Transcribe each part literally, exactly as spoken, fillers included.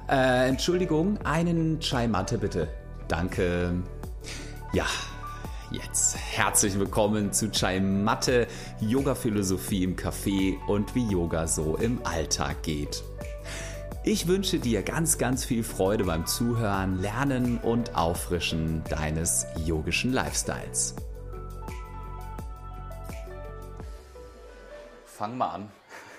Äh, Entschuldigung, einen Chai Matte bitte. Danke. Ja, jetzt herzlich willkommen zu Chai Matte, Yoga-Philosophie im Café und wie Yoga so im Alltag geht. Ich wünsche dir ganz, ganz viel Freude beim Zuhören, Lernen und Auffrischen deines yogischen Lifestyles. Fang mal an.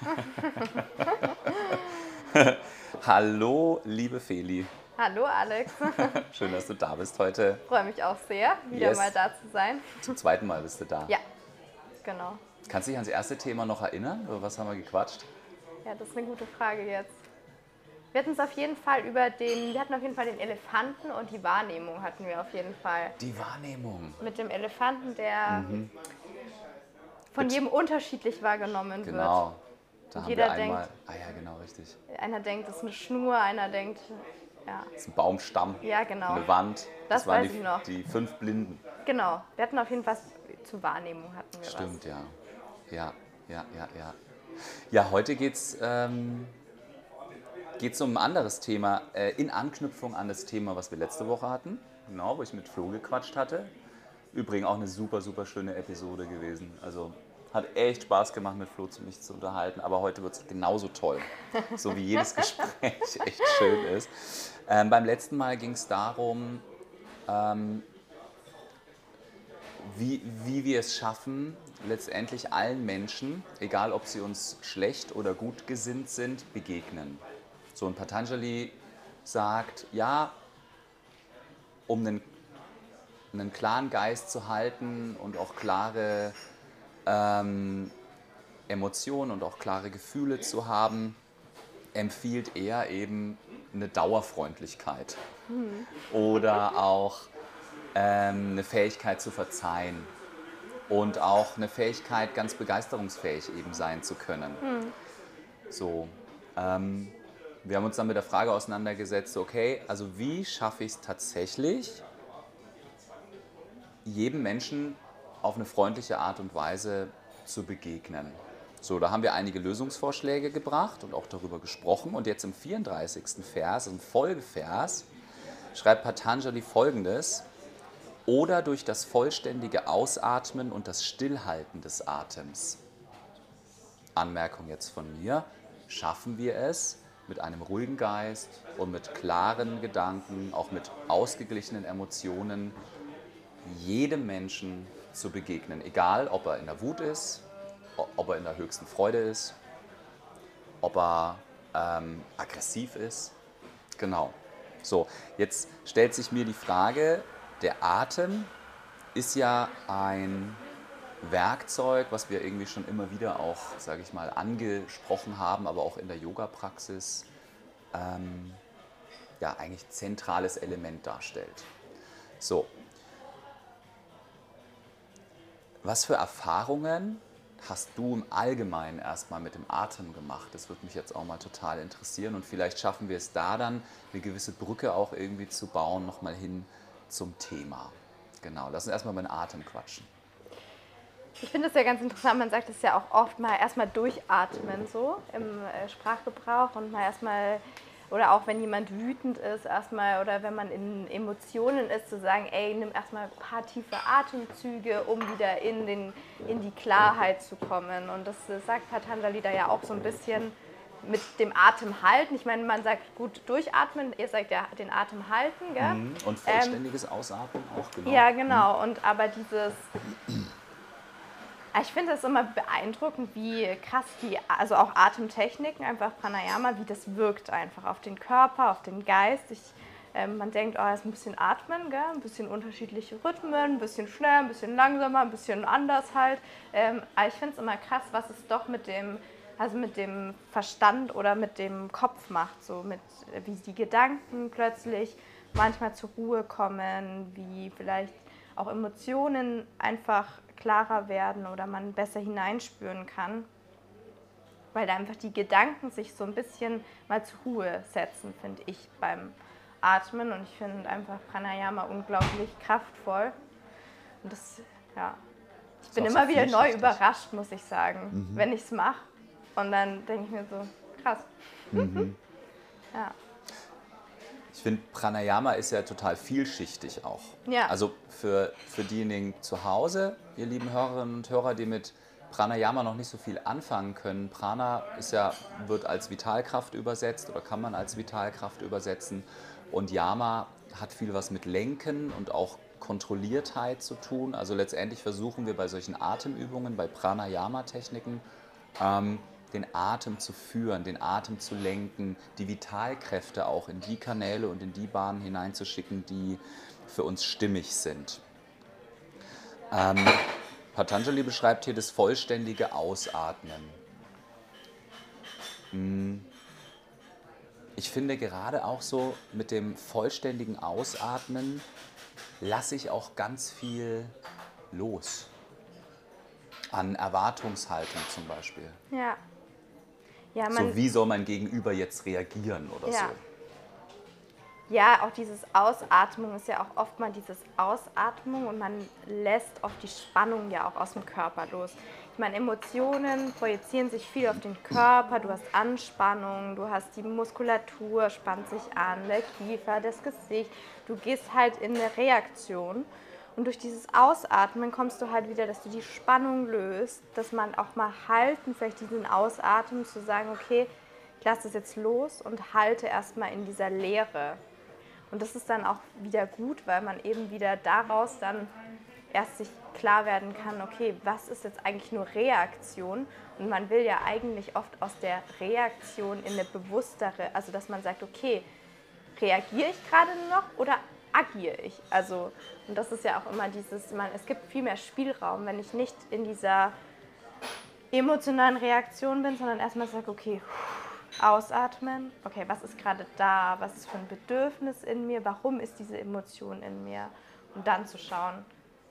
Hallo, liebe Feli. Hallo, Alex. Schön, dass du da bist heute. Ich freue mich auch sehr, wieder Yes. mal da zu sein. Zum zweiten Mal bist du da. Ja, genau. Kannst du dich ans erste Thema noch erinnern? Über was haben wir gequatscht? Ja, das ist eine gute Frage jetzt. Wir hatten es auf jeden Fall über den, wir hatten auf jeden Fall den Elefanten und die Wahrnehmung hatten wir auf jeden Fall. Die Wahrnehmung. Mit dem Elefanten, der Mhm. von Mit- jedem unterschiedlich wahrgenommen Genau. Da Und haben jeder wir einmal. denkt- Ah ja, genau, richtig. wird. Einer denkt, das ist eine Schnur, einer denkt, ja, Das ist ein Baumstamm, ja genau. eine Wand. Das waren weiß die, ich noch. die fünf Blinden. Genau, wir hatten auf jeden Fall zur Wahrnehmung hatten wir Stimmt, ja. Ja, ja, ja, ja. Ja, heute geht es ähm, geht's um ein anderes Thema, äh, in Anknüpfung an das Thema, was wir letzte Woche hatten. Genau, wo ich mit Flo gequatscht hatte. Übrigens auch eine super, super schöne Episode gewesen. Also hat echt Spaß gemacht, mit Flo zu mich zu unterhalten. Aber heute wird es genauso toll. So wie jedes Gespräch echt schön ist. Ähm, beim letzten Mal ging es darum, ähm, wie, wie wir es schaffen, letztendlich allen Menschen, egal ob sie uns schlecht oder gut gesinnt sind, begegnen. So ein Patanjali sagt, ja, um einen, einen klaren Geist zu halten und auch klare ähm, Emotionen und auch klare Gefühle zu haben, empfiehlt er eben eine Dauerfreundlichkeit oder auch ähm, eine Fähigkeit zu verzeihen und auch eine Fähigkeit, ganz begeisterungsfähig eben sein zu können. So, ähm, wir haben uns dann mit der Frage auseinandergesetzt, okay, also wie schaffe ich es tatsächlich, jedem Menschen auf eine freundliche Art und Weise zu begegnen. So, da haben wir einige Lösungsvorschläge gebracht und auch darüber gesprochen. Und jetzt im vierunddreißigsten Vers, im Folgevers, schreibt Patanjali Folgendes: Oder durch das vollständige Ausatmen und das Stillhalten des Atems. Anmerkung jetzt von mir: Schaffen wir es, mit einem ruhigen Geist und mit klaren Gedanken, auch mit ausgeglichenen Emotionen, jedem Menschen zu begegnen. Egal, ob er in der Wut ist, ob er in der höchsten Freude ist, ob er ähm, aggressiv ist. Genau. So, jetzt stellt sich mir die Frage, der Atem ist ja ein Werkzeug, was wir irgendwie schon immer wieder auch, sage ich mal, angesprochen haben, aber auch in der Yoga-Praxis ähm, ja eigentlich zentrales Element darstellt. So. Was für Erfahrungen hast du im Allgemeinen erstmal mit dem Atem gemacht? Das würde mich jetzt auch mal total interessieren und vielleicht schaffen wir es da dann, eine gewisse Brücke auch irgendwie zu bauen, nochmal hin zum Thema. Genau, lass uns erstmal über den Atem quatschen. Ich finde es ja ganz interessant, man sagt es ja auch oft mal erstmal durchatmen so im äh, Sprachgebrauch und mal erstmal, oder auch wenn jemand wütend ist, erstmal, oder wenn man in Emotionen ist, zu sagen, ey, nimm erstmal ein paar tiefe Atemzüge, um wieder in, den, in die Klarheit zu kommen. Und das äh, sagt Patanjali da ja auch so ein bisschen mit dem Atem halten. Ich meine, man sagt gut durchatmen, ihr sagt ja den Atem halten, gell? Und vollständiges ähm, Ausatmen auch, genau. Ja, genau. Und aber dieses... Ich finde es immer beeindruckend, wie krass die, also auch Atemtechniken, einfach Pranayama, wie das wirkt einfach auf den Körper, auf den Geist. Ich, äh, man denkt, oh, ist ein bisschen atmen, gell? Ein bisschen unterschiedliche Rhythmen, ein bisschen schnell, ein bisschen langsamer, ein bisschen anders halt. Ähm, aber ich finde es immer krass, was es doch mit dem, also mit dem Verstand oder mit dem Kopf macht, so mit, wie die Gedanken plötzlich manchmal zur Ruhe kommen, wie vielleicht auch Emotionen einfach klarer werden oder man besser hineinspüren kann, weil da einfach die Gedanken sich so ein bisschen mal zur Ruhe setzen, finde ich, beim Atmen. Und ich finde einfach Pranayama unglaublich kraftvoll. Und das, ja, ich bin immer wieder neu überrascht, muss ich sagen, mhm. wenn ich es mache. Und dann denke ich mir so, krass. Mhm. Ja. Ich finde, Pranayama ist ja total vielschichtig auch. Ja. Also für, für diejenigen zu Hause, ihr lieben Hörerinnen und Hörer, die mit Pranayama noch nicht so viel anfangen können. Prana ist ja, wird als Vitalkraft übersetzt oder kann man als Vitalkraft übersetzen. Und Yama hat viel was mit Lenken und auch Kontrolliertheit zu tun. Also letztendlich versuchen wir bei solchen Atemübungen, bei Pranayama-Techniken, ähm, den Atem zu führen, den Atem zu lenken, die Vitalkräfte auch in die Kanäle und in die Bahnen hineinzuschicken, die für uns stimmig sind. Ähm, Patanjali beschreibt hier das vollständige Ausatmen. Ich finde gerade auch so mit dem vollständigen Ausatmen lasse ich auch ganz viel los. An Erwartungshaltung zum Beispiel. Ja. Ja, man, So, wie soll mein Gegenüber jetzt reagieren oder ja. so. Ja, auch dieses Ausatmung ist ja auch oft mal dieses Ausatmung und man lässt oft die Spannung ja auch aus dem Körper los. Ich meine, Emotionen projizieren sich viel auf den Körper, du hast Anspannung, du hast die Muskulatur, spannt sich an, der Kiefer, das Gesicht, du gehst halt in eine Reaktion. Und durch dieses Ausatmen kommst du halt wieder, dass du die Spannung löst, dass man auch mal halten, vielleicht diesen Ausatmen, zu sagen, okay, ich lasse es jetzt los und halte erstmal in dieser Leere. Und das ist dann auch wieder gut, weil man eben wieder daraus dann erst sich klar werden kann, okay, was ist jetzt eigentlich nur Reaktion? Und man will ja eigentlich oft aus der Reaktion in eine bewusstere, also dass man sagt, okay, reagiere ich gerade noch oder agiere ich? Also, und das ist ja auch immer dieses, man, es gibt viel mehr Spielraum, wenn ich nicht in dieser emotionalen Reaktion bin, sondern erstmal sage, okay, ausatmen, okay, was ist gerade da, was ist für ein Bedürfnis in mir, warum ist diese Emotion in mir? Und dann zu schauen,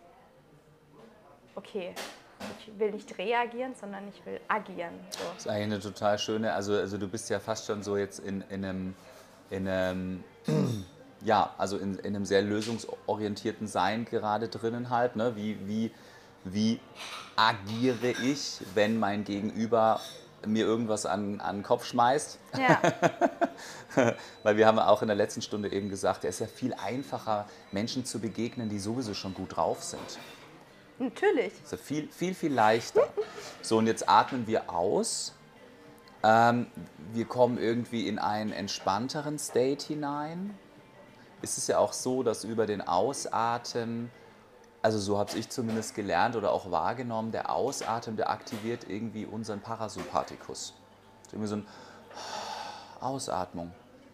okay, ich will nicht reagieren, sondern ich will agieren. So. Das ist eigentlich eine total schöne, also, also du bist ja fast schon so jetzt in, in einem, in einem ja, also in, in einem sehr lösungsorientierten Sein gerade drinnen halt, ne? Wie, wie, wie agiere ich, wenn mein Gegenüber mir irgendwas an, an den Kopf schmeißt? Ja. Weil wir haben auch in der letzten Stunde eben gesagt, es ist ja viel einfacher, Menschen zu begegnen, die sowieso schon gut drauf sind. Natürlich. Es ist ja viel, viel, viel leichter. So, und jetzt atmen wir aus. Ähm, wir kommen irgendwie in einen entspannteren State hinein. Ist es ja auch so, dass über den Ausatmen, also so habe ich zumindest gelernt oder auch wahrgenommen, der Ausatmen, der aktiviert irgendwie unseren Parasympathikus. Das ist irgendwie so eine Ausatmung.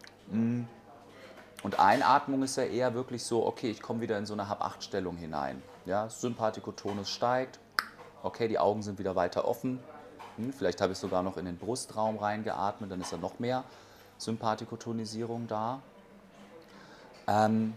Und Einatmung ist ja eher wirklich so, okay, ich komme wieder in so eine Hab-Acht-Stellung hinein. Ja, Sympathikotonus steigt, okay, die Augen sind wieder weiter offen. Hm, vielleicht habe ich sogar noch in den Brustraum reingeatmet, dann ist da noch mehr Sympathikotonisierung da. Ähm,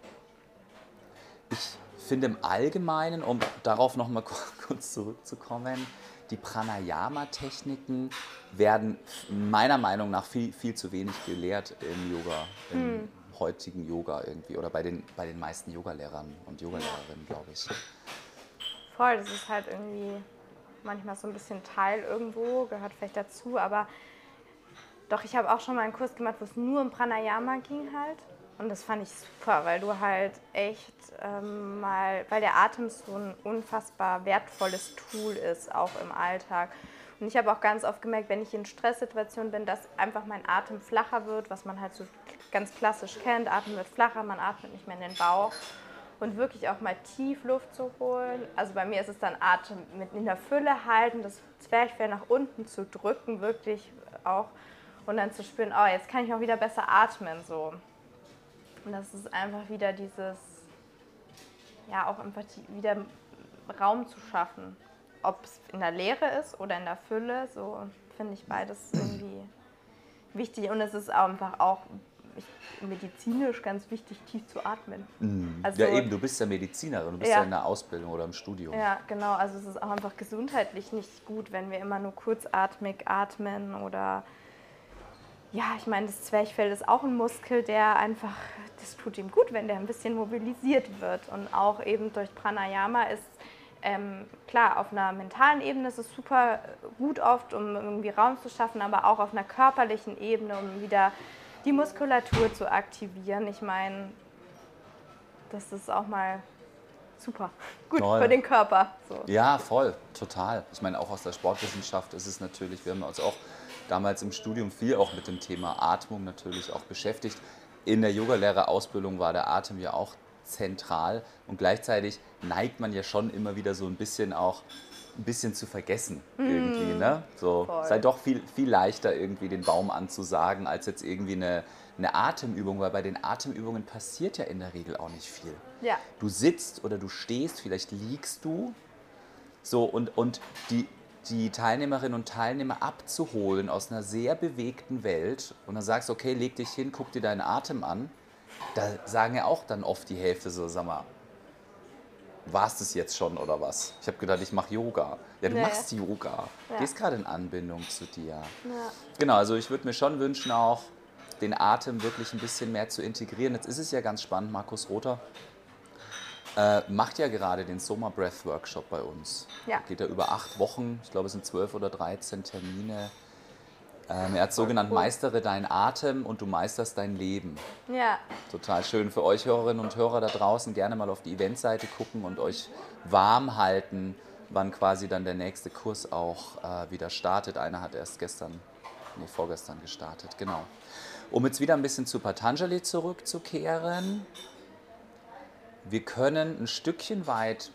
ich finde im Allgemeinen, um darauf nochmal kurz zurückzukommen, die Pranayama-Techniken werden meiner Meinung nach viel, viel zu wenig gelehrt im Yoga, im hm. heutigen Yoga irgendwie oder bei den, bei den meisten Yogalehrern und Yogalehrerinnen, glaube ich. Voll, das ist halt irgendwie manchmal so ein bisschen Teil irgendwo, gehört vielleicht dazu, aber doch, ich habe auch schon mal einen Kurs gemacht, wo es nur um Pranayama ging halt. Und das fand ich super, weil du halt echt ähm, mal, weil der Atem so ein unfassbar wertvolles Tool ist, auch im Alltag. Und ich habe auch ganz oft gemerkt, wenn ich in Stresssituationen bin, dass einfach mein Atem flacher wird, was man halt so ganz klassisch kennt. Atem wird flacher, man atmet nicht mehr in den Bauch. Und wirklich auch mal tief Luft zu holen. Also bei mir ist es dann Atem mit in der Fülle halten, das Zwerchfell nach unten zu drücken, wirklich auch. Und dann zu spüren, oh, jetzt kann ich auch wieder besser atmen, so. Und das ist einfach wieder dieses, ja, auch einfach die, wieder Raum zu schaffen. Ob es in der Leere ist oder in der Fülle, so finde ich beides irgendwie wichtig. Und es ist einfach auch ich, medizinisch ganz wichtig, tief zu atmen. Mhm. Also, ja eben, du bist ja Medizinerin, du bist ja. ja in der Ausbildung oder im Studium. Ja, genau, also es ist auch einfach gesundheitlich nicht gut, wenn wir immer nur kurzatmig atmen oder... Ja, ich meine, das Zwerchfell ist auch ein Muskel, der einfach, das tut ihm gut, wenn der ein bisschen mobilisiert wird. Und auch eben durch Pranayama ist, ähm, klar, auf einer mentalen Ebene ist es super gut oft, um irgendwie Raum zu schaffen, aber auch auf einer körperlichen Ebene, um wieder die Muskulatur zu aktivieren. Ich meine, das ist auch mal super gut Toll. für den Körper. So. Ja, voll, total. Ich meine, auch aus der Sportwissenschaft ist es natürlich, wir haben uns auch damals im Studium viel auch mit dem Thema Atmung natürlich auch beschäftigt. In der Yogalehrerausbildung war der Atem ja auch zentral und gleichzeitig neigt man ja schon immer wieder so ein bisschen auch ein bisschen zu vergessen irgendwie, Mm, ne? So, voll. sei doch viel, viel leichter irgendwie den Baum anzusagen, als jetzt irgendwie eine, eine Atemübung, weil bei den Atemübungen passiert ja in der Regel auch nicht viel. Ja. Du sitzt oder du stehst, vielleicht liegst du, so und, und die, die Teilnehmerinnen und Teilnehmer abzuholen aus einer sehr bewegten Welt und dann sagst, okay, leg dich hin, guck dir deinen Atem an, da sagen ja auch dann oft die Hälfte so, sag mal, war es das jetzt schon oder was? Ich habe gedacht, ich mache Yoga. Ja, du Nee. machst Yoga. Ja. Gehst gerade in Anbindung zu dir. Ja. Genau, also ich würde mir schon wünschen, auch den Atem wirklich ein bisschen mehr zu integrieren. Jetzt ist es ja ganz spannend, Markus Rother äh, macht ja gerade den Soma Breath Workshop bei uns. Ja. Geht ja über acht Wochen, ich glaube es sind zwölf oder dreizehn Termine. Ähm, er hat so genannt, cool. meistere deinen Atem und du meisterst dein Leben. Ja. Total schön für euch Hörerinnen und Hörer da draußen. Gerne mal auf die Eventseite gucken und euch warm halten, wann quasi dann der nächste Kurs auch äh, wieder startet. Einer hat erst gestern, nee, vorgestern gestartet, genau. Um jetzt wieder ein bisschen zu Patanjali zurückzukehren. Wir können ein Stückchen weit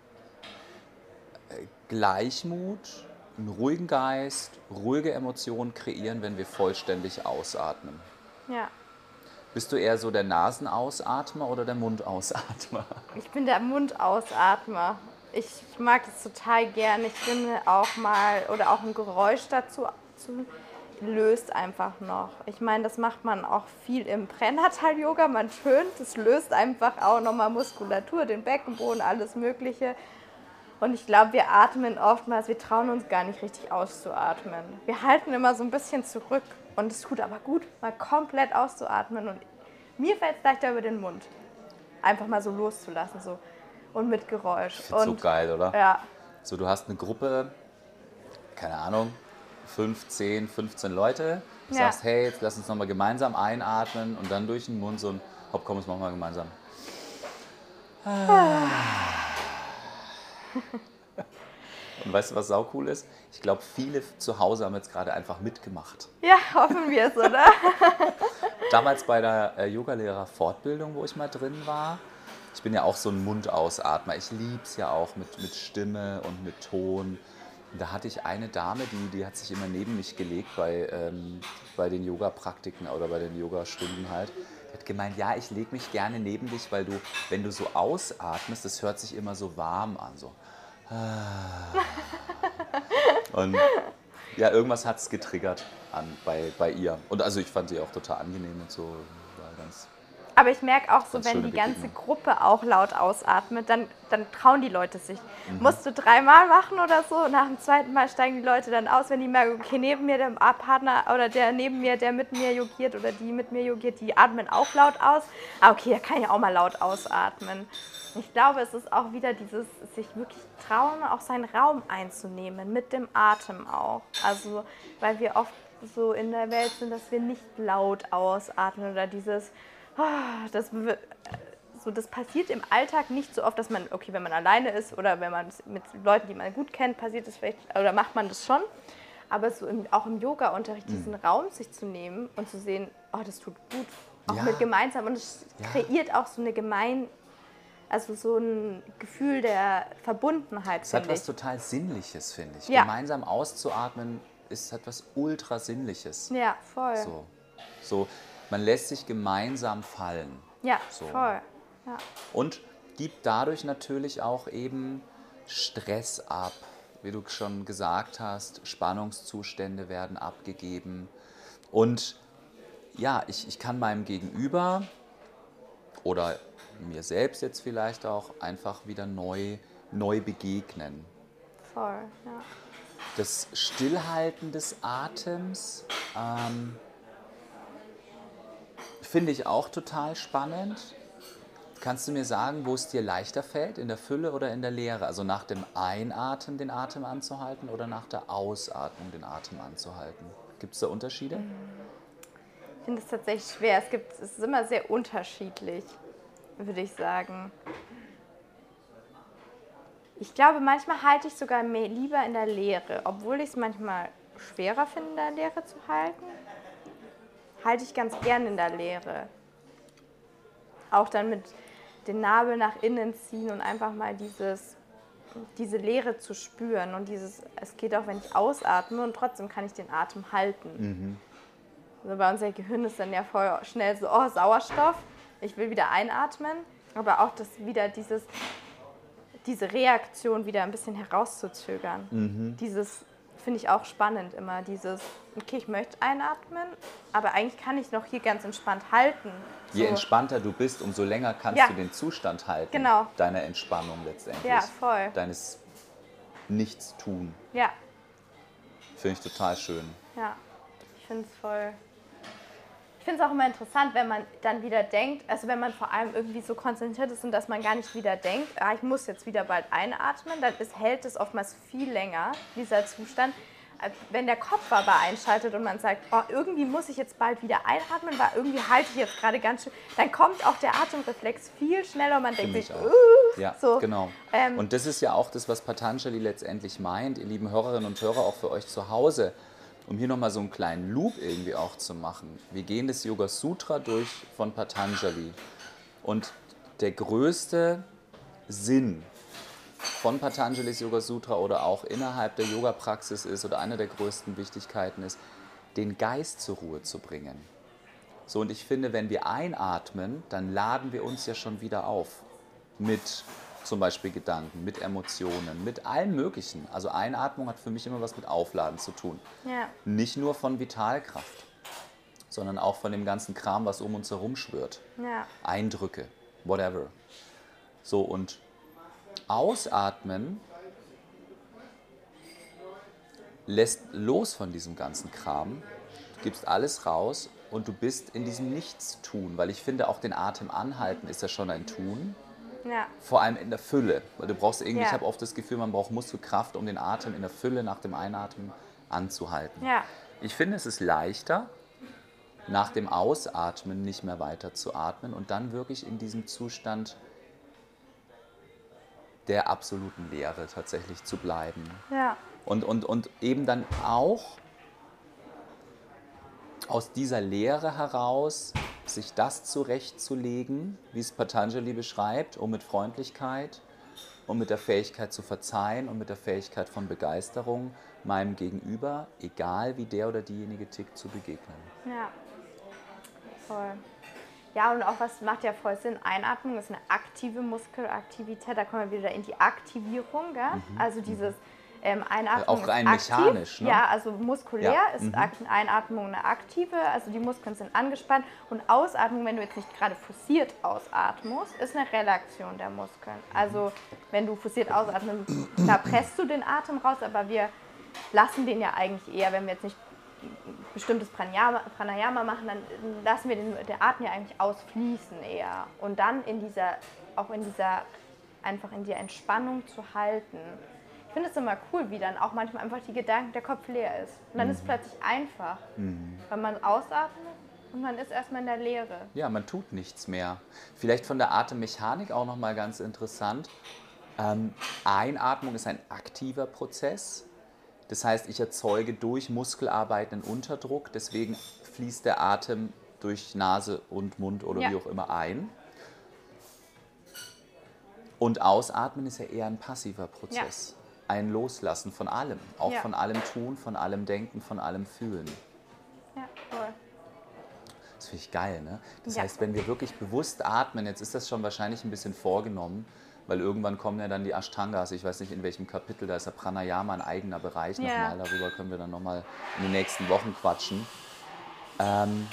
äh, Gleichmut, einen ruhigen Geist, ruhige Emotionen kreieren, wenn wir vollständig ausatmen. Ja. Bist du eher so der Nasenausatmer oder der Mundausatmer? Ich bin der Mundausatmer. Ich mag das total gern. Ich finde auch mal, oder auch ein Geräusch dazu zu, löst einfach noch. Ich meine, das macht man auch viel im Pränatal-Yoga. Man tönt, das löst einfach auch nochmal Muskulatur, den Beckenboden, alles Mögliche. Und ich glaube, wir atmen oftmals, wir trauen uns gar nicht richtig auszuatmen. Wir halten immer so ein bisschen zurück und es tut aber gut, mal komplett auszuatmen. Und mir fällt es leichter über den Mund, einfach mal so loszulassen so und mit Geräusch. Ich find's so geil, oder? Ja, So, du hast eine Gruppe, keine Ahnung, fünf, zehn, fünfzehn Leute. Du Ja. sagst, hey, jetzt lass uns nochmal gemeinsam einatmen und dann durch den Mund so ein, hopp, komm, jetzt machen wir gemeinsam. Und weißt du, was saucool ist? Ich glaube, viele zu Hause haben jetzt gerade einfach mitgemacht. ja, hoffen wir es, oder? Damals bei der äh, Yogalehrer-Fortbildung, wo ich mal drin war, ich bin ja auch so ein Mundausatmer. Ich liebe es ja auch mit, mit Stimme und mit Ton. Und da hatte ich eine Dame, die, die hat sich immer neben mich gelegt bei, ähm, bei den Yoga-Praktiken oder bei den Yogastunden halt. Die hat gemeint, ja, ich lege mich gerne neben dich, weil du, wenn du so ausatmest, das hört sich immer so warm an. So. Und ja, irgendwas hat es getriggert an, bei, bei ihr. Und also ich fand sie auch total angenehm und so. War ganz Aber ich merke auch so, Ganz wenn schöne die ganze Begegnung. Gruppe auch laut ausatmet, dann, dann trauen die Leute sich. Mhm. Musst du dreimal machen oder so und nach dem zweiten Mal steigen die Leute dann aus, wenn die merken, okay, neben mir der Partner oder der neben mir, der mit mir yogiert oder die mit mir yogiert, die atmen auch laut aus. Ah, okay, da kann ich auch mal laut ausatmen. Ich glaube, es ist auch wieder dieses, sich wirklich trauen, auch seinen Raum einzunehmen, mit dem Atem auch. Also, weil wir oft so in der Welt sind, dass wir nicht laut ausatmen oder dieses, ah, das, w- so, das passiert im Alltag nicht so oft, dass man, okay, wenn man alleine ist oder wenn man mit Leuten, die man gut kennt, passiert das vielleicht, oder macht man das schon. Aber so im, auch im Yoga-Unterricht diesen Raum sich zu nehmen und zu sehen, oh, das tut gut, auch Ja. mit gemeinsam. Und es Ja. kreiert auch so eine gemein, also so ein Gefühl der Verbundenheit, Es hat finde was ich. total Sinnliches, finde ich. Ja. Gemeinsam auszuatmen ist etwas ultra Sinnliches. Ja, voll. So. so, man lässt sich gemeinsam fallen. Ja, So. voll. Ja. Und gibt dadurch natürlich auch eben Stress ab. Wie du schon gesagt hast, Spannungszustände werden abgegeben. Und ja, ich, ich kann meinem Gegenüber oder mir selbst jetzt vielleicht auch einfach wieder neu, neu begegnen. Voll, ja. Das Stillhalten des Atems ähm, finde ich auch total spannend. Kannst du mir sagen, wo es dir leichter fällt, in der Fülle oder in der Leere? Also nach dem Einatmen den Atem anzuhalten oder nach der Ausatmung den Atem anzuhalten? Gibt es da Unterschiede? Ich finde es tatsächlich schwer. Es gibt, es ist immer sehr unterschiedlich, würde ich sagen. Ich glaube, manchmal halte ich sogar mehr lieber in der Leere, obwohl ich es manchmal schwerer finde, in der Leere zu halten. Halte ich ganz gern in der Leere. Auch dann mit den Nabel nach innen ziehen und einfach mal dieses, diese Leere zu spüren. Und dieses, es geht auch, wenn ich ausatme und trotzdem kann ich den Atem halten. Mhm. Also bei unser Gehirn ist dann ja voll schnell so, oh, Sauerstoff, ich will wieder einatmen. Aber auch das wieder dieses, diese Reaktion wieder ein bisschen herauszuzögern. Mhm. Dieses finde ich auch spannend immer, dieses, okay, ich möchte einatmen, aber eigentlich kann ich noch hier ganz entspannt halten. So. Je entspannter du bist, umso länger kannst ja. du den Zustand halten, genau. deiner Entspannung letztendlich, ja, voll. deines Nichtstun. Ja. Finde ich total schön. Ja, ich finde es voll... Ich finde es auch immer interessant, wenn man dann wieder denkt, also wenn man vor allem irgendwie so konzentriert ist und dass man gar nicht wieder denkt, ah, ich muss jetzt wieder bald einatmen, dann ist, hält es oftmals viel länger, dieser Zustand, als wenn der Kopf aber einschaltet und man sagt, oh, irgendwie muss ich jetzt bald wieder einatmen, weil irgendwie halte ich jetzt gerade ganz schön, dann kommt auch der Atemreflex viel schneller und man denkt sich, uh, ja, so. genau. Ähm, und das ist ja auch das, was Patanjali letztendlich meint, ihr lieben Hörerinnen und Hörer, auch für euch zu Hause. Um hier nochmal so einen kleinen Loop irgendwie auch zu machen. Wir gehen das Yoga Sutra durch von Patanjali. Und der größte Sinn von Patanjalis Yoga Sutra oder auch innerhalb der Yoga-Praxis ist, oder eine der größten Wichtigkeiten ist, den Geist zur Ruhe zu bringen. So, und ich finde, wenn wir einatmen, dann laden wir uns ja schon wieder auf mit zum Beispiel Gedanken, mit Emotionen, mit allem Möglichen. Also Einatmung hat für mich immer was mit Aufladen zu tun. Ja. Nicht nur von Vitalkraft, sondern auch von dem ganzen Kram, was um uns herum schwirrt. Ja. Eindrücke, whatever. So, und Ausatmen lässt los von diesem ganzen Kram, du gibst alles raus und du bist in diesem Nichtstun, weil ich finde, auch den Atem anhalten ist ja schon ein Tun. Ja. Vor allem in der Fülle, weil du brauchst irgendwie, ja. ich habe oft das Gefühl, man braucht Muskelkraft, um den Atem in der Fülle nach dem Einatmen anzuhalten. Ja. Ich finde, es ist leichter, nach dem Ausatmen nicht mehr weiter zu atmen und dann wirklich in diesem Zustand der absoluten Leere tatsächlich zu bleiben. Ja. Und, und, und eben dann auch aus dieser Leere heraus sich das zurechtzulegen, wie es Patanjali beschreibt, um mit Freundlichkeit und mit der Fähigkeit zu verzeihen und mit der Fähigkeit von Begeisterung meinem Gegenüber, egal wie der oder diejenige tickt, zu begegnen. Ja, voll. Ja, und auch was macht ja voll Sinn, Einatmung ist eine aktive Muskelaktivität, da kommen wir wieder in die Aktivierung, gell? Mhm. Also dieses ähm, Einatmung auch rein ist aktiv. mechanisch, ne? Ja, also muskulär ja. ist mhm. Einatmung eine aktive, also die Muskeln sind angespannt und Ausatmung, wenn du jetzt nicht gerade forciert ausatmest, ist eine Relaktion der Muskeln. Also wenn du forciert ausatmest, da presst du den Atem raus, aber wir lassen den ja eigentlich eher, wenn wir jetzt nicht bestimmtes Pranayama, Pranayama machen, dann lassen wir den, den Atem ja eigentlich ausfließen eher. Und dann in dieser, auch in dieser, einfach in der Entspannung zu halten. Ich finde es immer cool, wie dann auch manchmal einfach die Gedanken, der Kopf leer ist. Und dann mhm. ist es plötzlich einfach, mhm. weil man ausatmet und man ist erstmal in der Leere. Ja, man tut nichts mehr. Vielleicht von der Atemmechanik auch nochmal ganz interessant. Ähm, Einatmung ist ein aktiver Prozess. Das heißt, ich erzeuge durch Muskelarbeit einen Unterdruck, deswegen fließt der Atem durch Nase und Mund oder ja. wie auch immer ein. Und Ausatmen ist ja eher ein passiver Prozess. Ja. Ein Loslassen von allem, auch ja. von allem Tun, von allem Denken, von allem Fühlen. Ja, cool. Das finde ich geil, ne? Das ja. heißt, wenn wir wirklich bewusst atmen, jetzt ist das schon wahrscheinlich ein bisschen vorgenommen, weil irgendwann kommen ja dann die Ashtangas, ich weiß nicht in welchem Kapitel, da ist ja Pranayama ein eigener Bereich ja. nochmal, darüber können wir dann nochmal in den nächsten Wochen quatschen. Ähm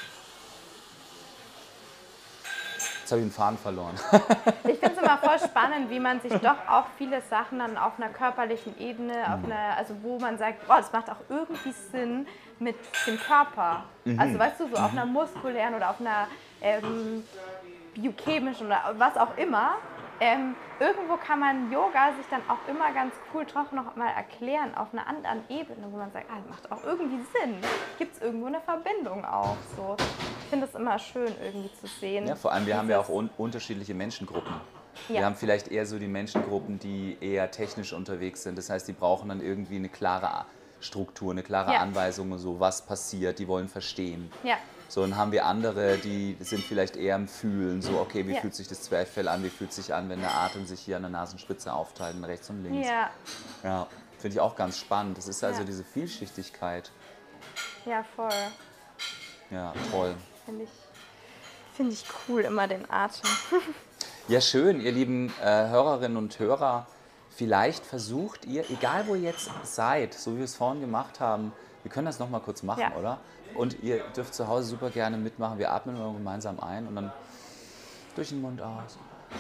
Jetzt habe ich den Faden verloren. Ich finde es immer voll spannend, wie man sich doch auch viele Sachen dann auf einer körperlichen Ebene, mhm. auf einer, also wo man sagt, boah, das macht auch irgendwie Sinn mit dem Körper. Mhm. Also weißt du, so mhm. auf einer muskulären oder auf einer ähm, biochemischen oder was auch immer. Ähm, irgendwo kann man Yoga sich dann auch immer ganz cool doch noch mal erklären auf einer anderen Ebene, wo man sagt, ah, das macht auch irgendwie Sinn. Gibt es irgendwo eine Verbindung auch so. Ich finde es immer schön irgendwie zu sehen. Ja, vor allem wir haben ja auch un- unterschiedliche Menschengruppen. Ja. Wir haben vielleicht eher so die Menschengruppen, die eher technisch unterwegs sind. Das heißt, die brauchen dann irgendwie eine klare Struktur, eine klare Ja. Anweisung, so was passiert, die wollen verstehen. Ja. So, dann haben wir andere, die sind vielleicht eher im Fühlen, so okay, wie Ja. fühlt sich das Zwerchfell an, wie fühlt sich an, wenn der Atem sich hier an der Nasenspitze aufteilt, rechts und links. Ja, Ja, finde ich auch ganz spannend. Das ist also Ja. diese Vielschichtigkeit. ja, voll. Ja, toll. Finde ich, find ich cool, immer den Atem. Ja, schön, ihr lieben äh, Hörerinnen und Hörer. Vielleicht versucht ihr, egal wo ihr jetzt seid, so wie wir es vorhin gemacht haben, wir können das nochmal kurz machen, Ja. oder? Und ihr dürft zu Hause super gerne mitmachen. Wir atmen immer gemeinsam ein und dann durch den Mund aus.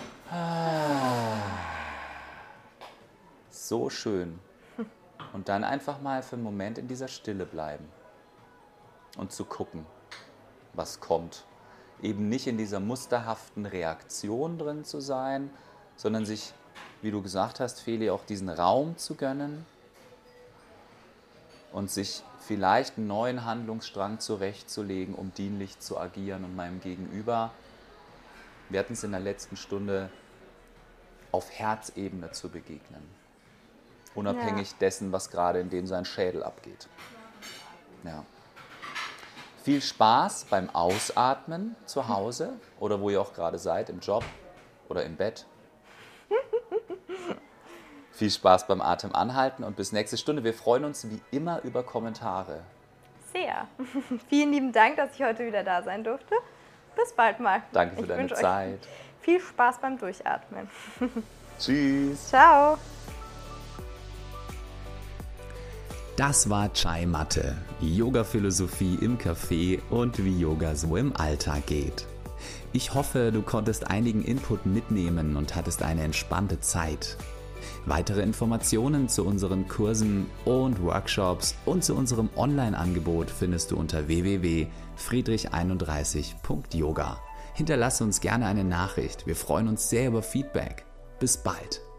So schön. Und dann einfach mal für einen Moment in dieser Stille bleiben und zu gucken, was kommt. Eben nicht in dieser musterhaften Reaktion drin zu sein, sondern sich, wie du gesagt hast, Feli, auch diesen Raum zu gönnen und sich vielleicht einen neuen Handlungsstrang zurechtzulegen, um dienlich zu agieren und meinem Gegenüber, wir hatten es in der letzten Stunde, auf Herzebene zu begegnen. Unabhängig Ja. dessen, was gerade in dem sein Schädel abgeht. Ja. Viel Spaß beim Ausatmen zu Hause oder wo ihr auch gerade seid, im Job oder im Bett. Viel Spaß beim Atem anhalten und bis nächste Stunde. Wir freuen uns wie immer über Kommentare. Sehr. Vielen lieben Dank, dass ich heute wieder da sein durfte. Bis bald mal. Danke für Ich deine wünsche euch Zeit. viel Spaß beim Durchatmen. Tschüss. Ciao. Das war Chai Matte, Yoga-Philosophie im Café und wie Yoga so im Alltag geht. Ich hoffe, du konntest einigen Input mitnehmen und hattest eine entspannte Zeit. Weitere Informationen zu unseren Kursen und Workshops und zu unserem Online-Angebot findest du unter w w w punkt friedrich einunddreißig punkt yoga. Hinterlasse uns gerne eine Nachricht. Wir freuen uns sehr über Feedback. Bis bald.